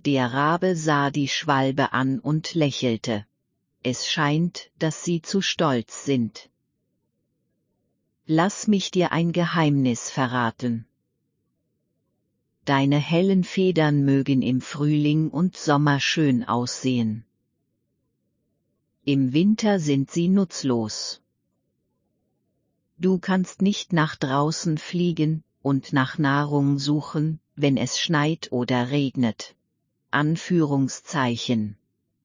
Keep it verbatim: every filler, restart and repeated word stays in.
Der Rabe sah die Schwalbe an und lächelte. Es scheint, dass sie zu stolz sind. Lass mich dir ein Geheimnis verraten. Deine hellen Federn mögen im Frühling und Sommer schön aussehen. Im Winter sind sie nutzlos. Du kannst nicht nach draußen fliegen und nach Nahrung suchen, wenn es schneit oder regnet. Anführungszeichen.